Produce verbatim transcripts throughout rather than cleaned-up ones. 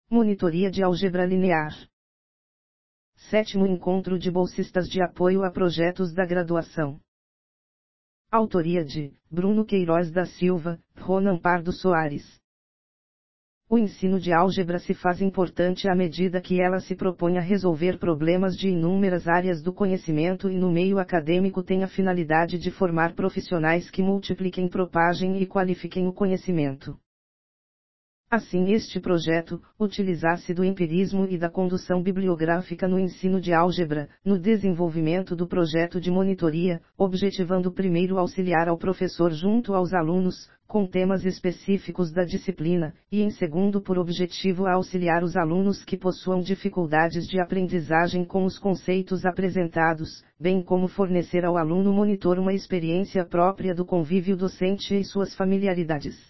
Monitoria de álgebra linear. Sétimo encontro de bolsistas de apoio a projetos da graduação. Autoria de Bruno Queiroz da Silva, Ronan Pardo Soares. O ensino de álgebra se faz importante à medida que ela se propõe a resolver problemas de inúmeras áreas do conhecimento e no meio acadêmico tem a finalidade de formar profissionais que multipliquem, propagem e qualifiquem o conhecimento. Assim, este projeto, utiliza-se do empirismo e da condução bibliográfica no ensino de álgebra, no desenvolvimento do projeto de monitoria, objetivando primeiro auxiliar ao professor junto aos alunos, com temas específicos da disciplina, e em segundo por objetivo a auxiliar os alunos que possuam dificuldades de aprendizagem com os conceitos apresentados, bem como fornecer ao aluno monitor uma experiência própria do convívio docente e suas familiaridades.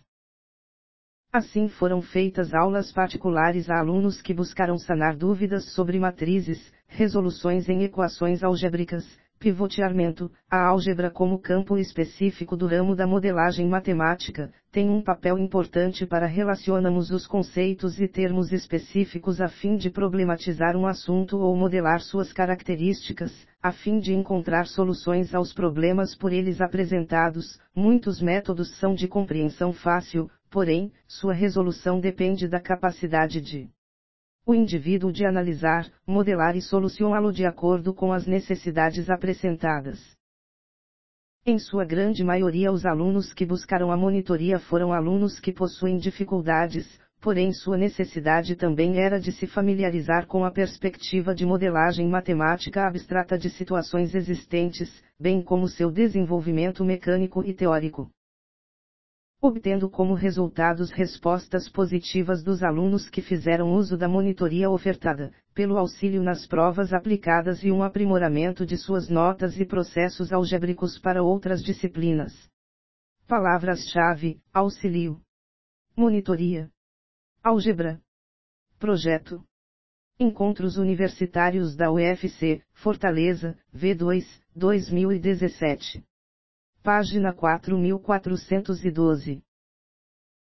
Assim foram feitas aulas particulares a alunos que buscaram sanar dúvidas sobre matrizes, resoluções em equações algébricas, pivoteamento. A álgebra como campo específico do ramo da modelagem matemática, tem um papel importante para relacionarmos os conceitos e termos específicos a fim de problematizar um assunto ou modelar suas características, a fim de encontrar soluções aos problemas por eles apresentados. Muitos métodos são de compreensão fácil, porém, sua resolução depende da capacidade de o indivíduo de analisar, modelar e solucioná-lo de acordo com as necessidades apresentadas. Em sua grande maioria, os alunos que buscaram a monitoria foram alunos que possuem dificuldades, porém sua necessidade também era de se familiarizar com a perspectiva de modelagem matemática abstrata de situações existentes, bem como seu desenvolvimento mecânico e teórico. Obtendo como resultados respostas positivas dos alunos que fizeram uso da monitoria ofertada, pelo auxílio nas provas aplicadas e um aprimoramento de suas notas e processos algébricos para outras disciplinas. Palavras-chave: auxílio, monitoria, álgebra, projeto. Encontros Universitários da U F C, Fortaleza, V dois, dois mil e dezessete. Página quatro mil quatrocentos e doze.